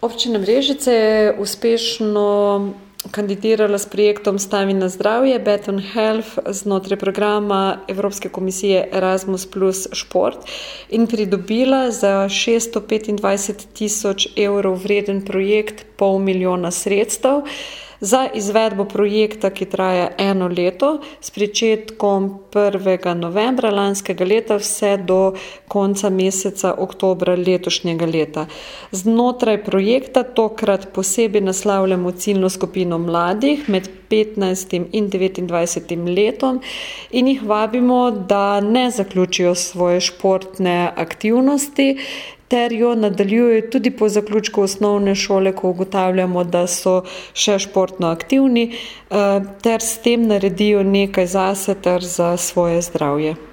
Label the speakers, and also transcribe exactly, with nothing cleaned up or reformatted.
Speaker 1: Občina Brežice je uspešno kandidirala s projektom Stavi na zdravje, Better Health, znotraj programa Evropske komisije Erasmus plus šport in pridobila za šeststo petindvajset tisoč evrov vreden projekt pol milijona sredstev za izvedbo projekta, ki traja eno leto, s pričetkom prvega novembra lanskega leta vse do konca meseca oktobra letošnjega leta. Znotraj projekta tokrat posebej naslavljamo ciljno skupino mladih med petnajstim in devetindvajsetim letom in jih vabimo, da ne zaključijo svoje športne aktivnosti, ter jo nadaljujejo tudi po zaključku osnovne šole, ko ugotavljamo, da so še športno aktivni, ter s tem naredijo nekaj zase ter za svoje zdravje.